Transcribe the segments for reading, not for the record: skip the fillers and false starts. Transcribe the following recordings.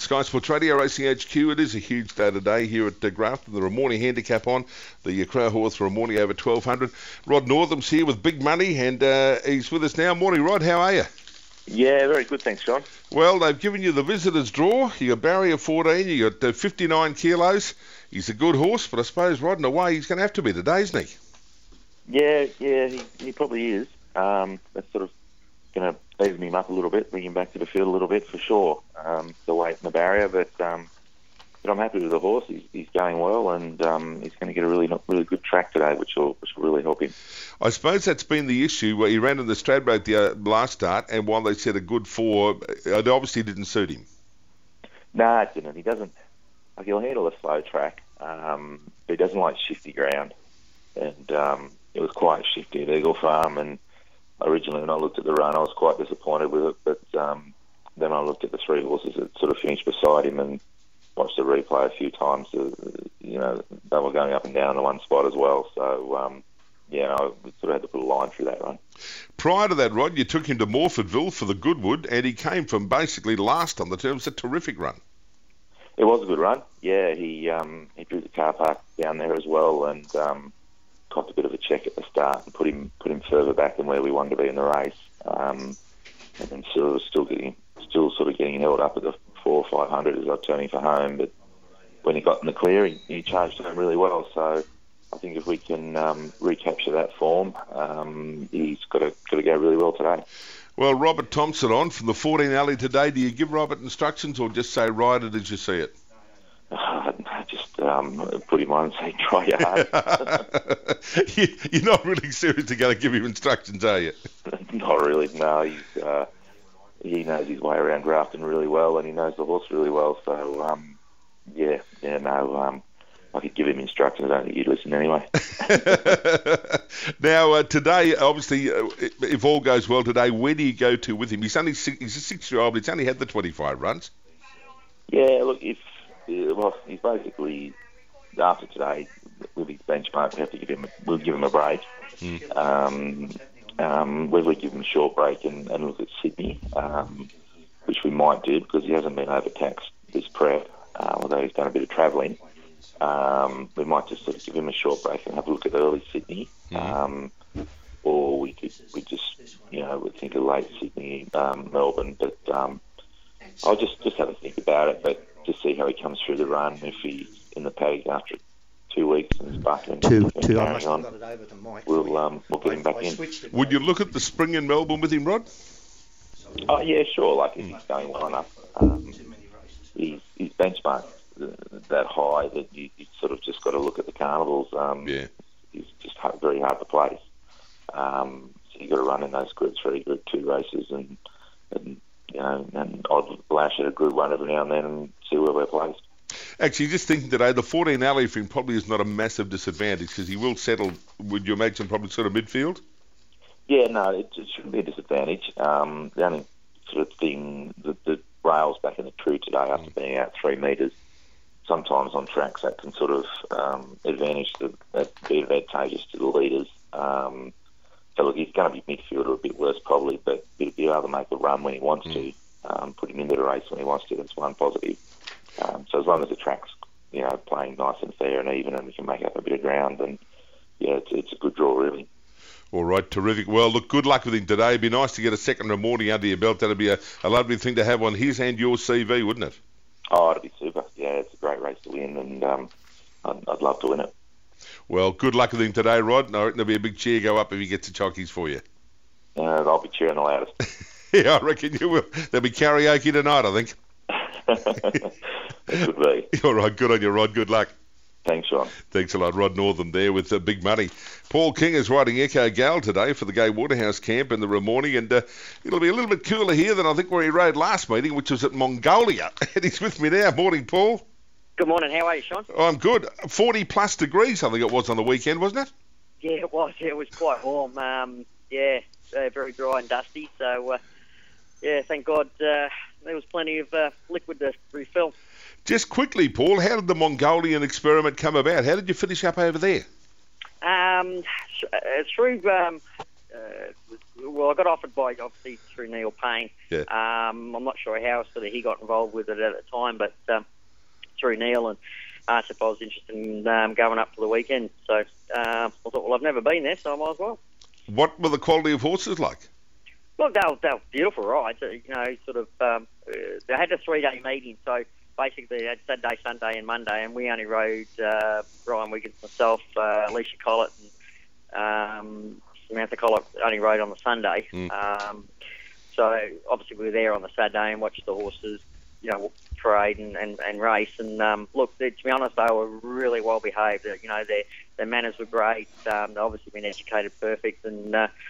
Sky Sports Radio Racing HQ. It is a huge day today here at Grafton. The Ramornie handicap on the Crow Horse Ramornie over 1200. Rod Northam's here with big money, and he's with us now. Morning, Rod. How are you? Yeah, very good, thanks, Sean. Well, they've given you the visitors draw. You got Barrier 14. You got 59 kilos. He's a good horse, but I suppose riding away he's going to have to be today, isn't he? Yeah, he probably is. That's sort of going to even him up a little bit, bring him back to the field a little bit for sure. The weight and the barrier, but I'm happy with the horse. He's going well, and he's going to get a really good track today, which will really help him. I suppose that's been the issue where he ran in the Stradbroke the last start, and while they said a good 4, it obviously didn't suit him. No, it didn't. He doesn't. Like, he'll handle a slow track, but he doesn't like shifty ground, and it was quite shifty at Eagle Farm. And originally, when I looked at the run, I was quite disappointed with it. But then I looked at the 3 horses that sort of finished beside him and watched the replay a few times. They were going up and down in the one spot as well. So, I sort of had to put a line through that run. Prior to that, Rod, you took him to Morfordville for the Goodwood, and he came from basically last on the term. It was a terrific run. It was a good run. Yeah, he drew the car park down there as well, and copped a bit of a check at the start and put him further back than where we wanted to be in the race. And then still sort of getting held up at the 400 or 500 as I was turning for home. But when he got in the clear, he charged home really well. So I think if we can recapture that form, he's got to go really well today. Well, Robert Thompson on from the 14 alley today. Do you give Robert instructions or just say ride it as you see it? Just put him on and say try your hard. You're not really seriously going to give him instructions, are you? Not really, no. He knows his way around Grafton really well, and he knows the horse really well. So, I could give him instructions. I don't think he'd listen anyway. Now, today, obviously, if all goes well today, where do you go to with him? He's a 6-year-old, but he's only had the 25 runs. Yeah, look, he's basically, after today, with his benchmark, we'll give him a break. Whether we give him a short break and look at Sydney, which we might do because he hasn't been overtaxed this prep, although he's done a bit of travelling. We might just sort of give him a short break and have a look at early Sydney, or we just we think of late Sydney, Melbourne. But I'll just have a think about it, but just see how he comes through the run. If he's in the paddock after 2 weeks and he's bucking carrying on, we'll get him back in. Would you look at the spring in Melbourne with him, Rod? Oh yeah, sure. Like if he's going well enough, he's benchmarked that high that you sort of just got to look at the carnivals. He's just very hard to place. So you got to run in those Group 3, Group 2 races, and I'd lash at a Group 1 every now and then and see where we're placed. Actually, just thinking today, the 14 alley for him probably is not a massive disadvantage because he will settle, would you imagine, probably sort of midfield? Yeah, no, it shouldn't be a disadvantage. The only sort of thing, the rails back in the true today after being out 3 metres, sometimes on tracks that can sort of be advantageous to the leaders. So look, he's going to be midfielder a bit worse probably, but he'll be able to make a run when he wants to, put him into the race when he wants to. That's one positive. So as long as the track's playing nice and fair and even, and we can make up a bit of ground, then it's a good draw really. All right, terrific. Well, look, good luck with him today. It'd be nice to get a second Ramornie under your belt. That'd be a lovely thing to have on his and your CV, wouldn't it? Oh, it'd be super. Yeah, it's a great race to win, and I'd love to win it. Well, good luck with him today, Rod. And I reckon there'll be a big cheer go up if he gets the chockies for you. I'll be cheering the loudest. Yeah, I reckon you will. There'll be karaoke tonight, I think. It could be. All right, good on you, Rod. Good luck. Thanks, Sean. Thanks a lot. Rod Northam there with big money. Paul King is riding Echo Gal today for the Gay Waterhouse camp in the Ramornie, and it'll be a little bit cooler here than I think where he rode last meeting, which was at Mongolia. And he's with me now. Morning, Paul. Good morning. How are you, Sean? I'm good. 40 plus degrees, I think it was on the weekend, wasn't it? Yeah, it was. Yeah, it was quite warm. Very dry and dusty. So, thank God there was plenty of liquid to refill. Just quickly, Paul, how did the Mongolian experiment come about? How did you finish up over there? Through well, I got offered by, obviously, through Neil Payne. Yeah. I'm not sure how sort of he got involved with it at the time, but through Neil, and asked if I was interested in going up for the weekend. So I thought, well, I've never been there, so I might as well. What were the quality of horses like? Look, they were beautiful rides. You know, sort of, they had a 3-day meeting, so basically they had Saturday, Sunday and Monday, and we only rode Ryan Wiggins, myself, Alicia Collett, and Samantha Collett only rode on the Sunday. So obviously we were there on the Saturday and watched the horses, you know, parade and race. And look, to be honest, they were really well behaved. You know, their manners were great. They've obviously been educated perfect, and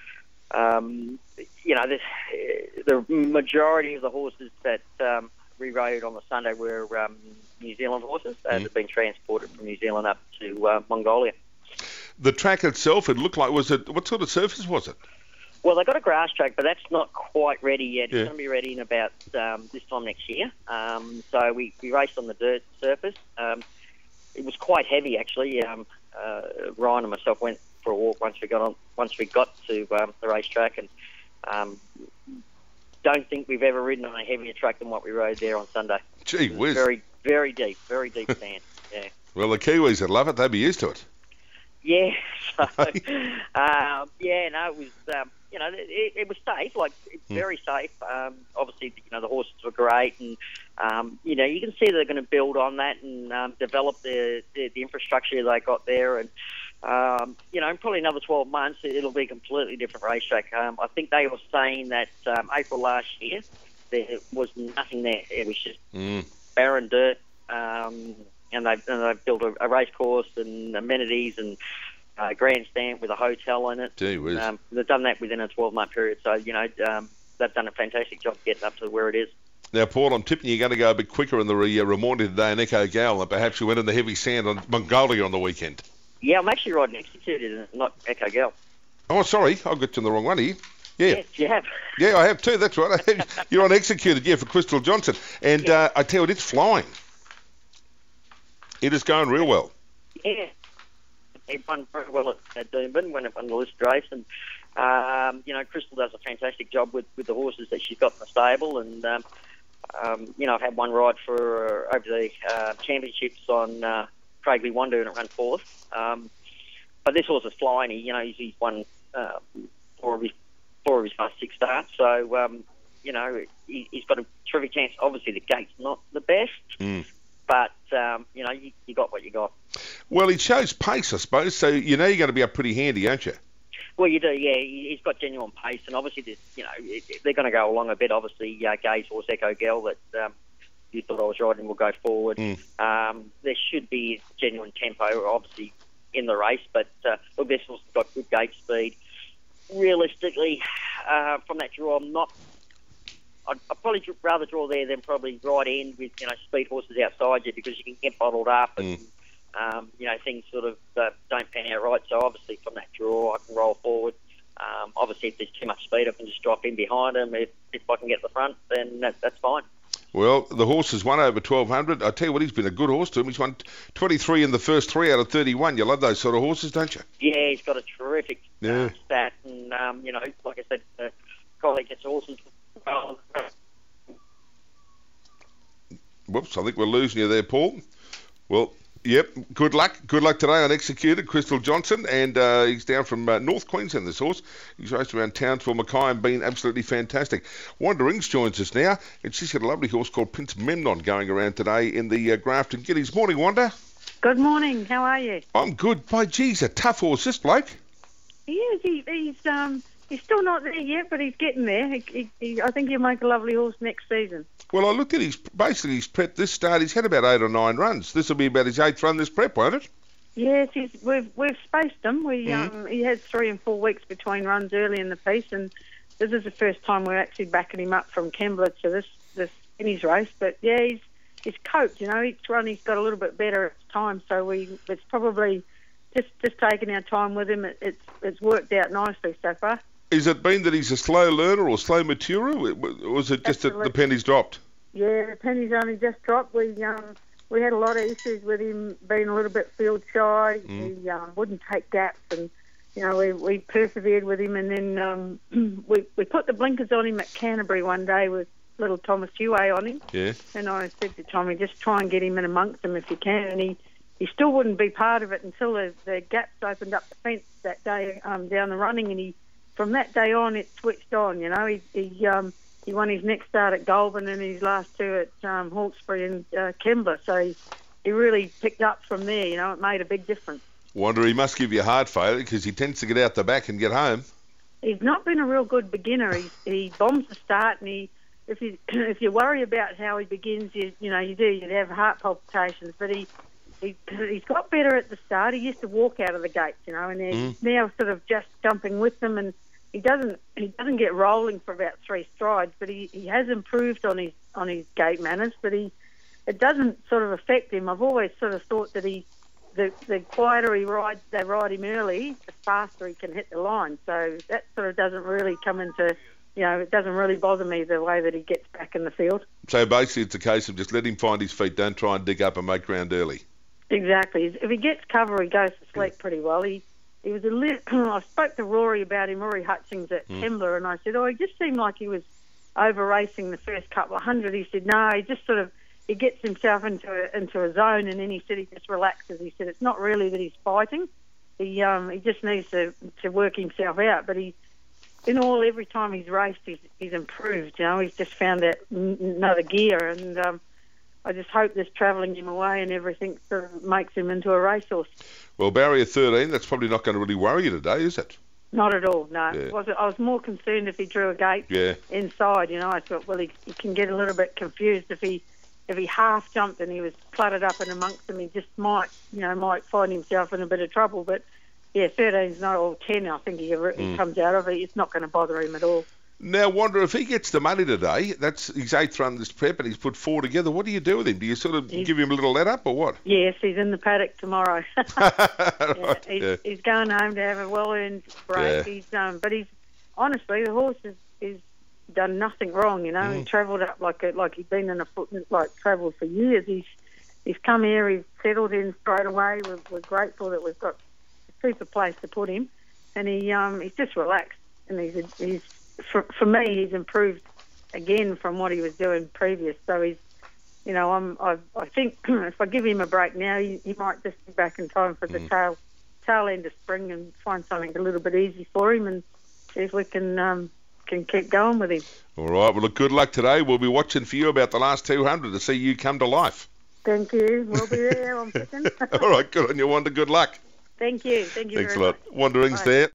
you know, the majority of the horses that we rode on the Sunday were New Zealand horses that had been transported from New Zealand up to Mongolia. The track itself, it looked like, what sort of surface was it? Well, they got a grass track, but that's not quite ready yet. It's going to be ready in about this time next year. So we raced on the dirt surface. It was quite heavy, actually. Ryan and myself went for a walk once we got to the racetrack, and don't think we've ever ridden on a heavier track than what we rode there on Sunday. Gee whiz. Very, very deep sand. Yeah. Well, the Kiwis would love it. They'd be used to it. Yeah. So, it was, you know, it was safe. Like, it's very safe. Obviously, you know, the horses were great, and you know, you can see they're going to build on that and develop the infrastructure they got there, and you know, in probably another 12 months, it'll be a completely different racetrack. I think they were saying that April last year, there was nothing there. It was just barren dirt, and they've built a race course and amenities and grandstand with a hotel in it. Gee whiz. They've done that within a 12-month period. So, you know, they've done a fantastic job getting up to where it is. Now, Paul, I'm tipping you're going to go a bit quicker in the Ramondi today in Echo Gal, and perhaps you went in the heavy sand on Mongolia on the weekend. Yeah, I'm actually riding Executed, not Echo Gal. Oh, sorry, I'll get you on the wrong one here. Yeah. Yes, you have. Yeah, I have too, that's right. You're on Executed, yeah, for Crystal Johnson. And I tell you, it's flying. It is going real well. Yeah. He won very well at Doomben when it won the list race, and you know, Crystal does a fantastic job with the horses that she's got in the stable, and you know, I've had one ride for her over the championships on Craigley Wonder, and it ran fourth. But this horse is flying. He's won 4 of his last 6 starts, so you know, he's got a terrific chance. Obviously, the gate's not the best. But, you know, you got what you got. Well, he shows pace, I suppose, so you know you're going to be up pretty handy, aren't you? Well, you do, yeah. He's got genuine pace, and obviously, you know, they're going to go along a bit. Obviously, Gay's horse, Echo Gal, that you thought I was riding, will go forward. There should be genuine tempo, obviously, in the race, but look, this horse has got good gate speed. Realistically, from that draw, I'd probably rather draw there than probably right end with, you know, speed horses outside you, because you can get bottled up and, you know, things sort of don't pan out right. So obviously from that draw, I can roll forward. Obviously, if there's too much speed, I can just drop in behind them. If I can get the front, then that's fine. Well, the horse has won over 1,200. I tell you what, he's been a good horse to him. He's won 23 in the first 3 out of 31. You love those sort of horses, don't you? Yeah, he's got a terrific stat. And, you know, like I said, colleague gets horses. Whoops, I think we're losing you there, Paul. Well, yep, good luck. Good luck today on Executed, Crystal Johnson, and he's down from North Queensland, this horse. He's raced around Townsville, Mackay, and been absolutely fantastic. Wanda Rings joins us now, and she's got a lovely horse called Prince Memnon going around today in the Grafton Giddies. Morning, Wanda. Good morning. How are you? I'm good. By geez, a tough horse, this bloke. He is. He's still not there yet, but he's getting there. I think he'll make a lovely horse next season. Well, I looked at his prep this start. He's had about 8 or 9 runs. This will be about his 8th run this prep, won't it? Yes, we've spaced him. He has 3 and 4 weeks between runs early in the piece, and this is the first time we're actually backing him up from Kembla to this in his race. But yeah, he's coped. You know, each run he's got a little bit better at time. So it's probably just taking our time with him. It's worked out nicely so far. Has it been that he's a slow learner or slow maturer, or was it just that the pennies dropped? Yeah, the pennies only just dropped. We had a lot of issues with him being a little bit field shy. He wouldn't take gaps, and we persevered with him, and then we put the blinkers on him at Canterbury one day with little Thomas Huey on him. Yeah. And I said to Tommy, just try and get him in amongst them if you can. And he still wouldn't be part of it until the gaps opened up the fence that day down the running. And from that day on, it switched on. He won his next start at Goulburn and his last two at Hawkesbury and Kembla. So he really picked up from there. It made a big difference. Wonder he must give you heart failure because he tends to get out the back and get home. He's not been a real good beginner. He bombs the start, and if you worry about how he begins, you'd have heart palpitations. But he's got better at the start. He used to walk out of the gates, and he's now sort of just jumping with them, and he doesn't get rolling for about 3 strides. But he has improved on his gate manners, but it doesn't sort of affect him. I've always sort of thought that the quieter they ride him early, the faster he can hit the line. So that sort of doesn't really come into, it doesn't really bother me the way that he gets back in the field. So basically it's a case of just let him find his feet, don't try and dig up and make ground early. Exactly. If he gets cover, he goes to sleep pretty well. He was a little, I spoke to Rory about him, Rory Hutchings at Kembla, and I said, he just seemed like he was over racing the first couple of hundred. He said, no, he just sort of, he gets himself into a zone, and then he said he just relaxes. He said it's not really that he's fighting. He just needs to work himself out. But every time he's raced, he's improved. He's just found that another gear, and I just hope this travelling him away and everything sort of makes him into a racehorse. Well, barrier 13, that's probably not going to really worry you today, is it? Not at all, no. Yeah. I was more concerned if he drew a gate inside. I thought, well, he can get a little bit confused if he half jumped and he was cluttered up in amongst them. He just might find himself in a bit of trouble. But yeah, 13's not all 10. I think he comes out of it. It's not going to bother him at all. Now, Wanderer, if he gets the money today, that's his 8th run this prep, and he's put 4 together. What do you do with him? Do you sort of give him a little let up or what? Yes, he's in the paddock tomorrow. Right, he's going home to have a well-earned break. Yeah. But honestly, the horse is done nothing wrong. He travelled up like he'd been in travelled for years. He's come here. He's settled in straight away. We're grateful that we've got a super place to put him, and he's just relaxed. And he's for me, he's improved again from what he was doing previous. So he's, I think if I give him a break now, he might just be back in time for the tail end of spring and find something a little bit easy for him, and see if we can keep going with him. All right. Well, look, good luck today. We'll be watching for you about the last 200 to see you come to life. Thank you. We'll be there, I'm thinking. All right. Good on you, Wanda. Good luck. Thank you. Thank you. Thanks very a lot. much. Wandering's Bye. there.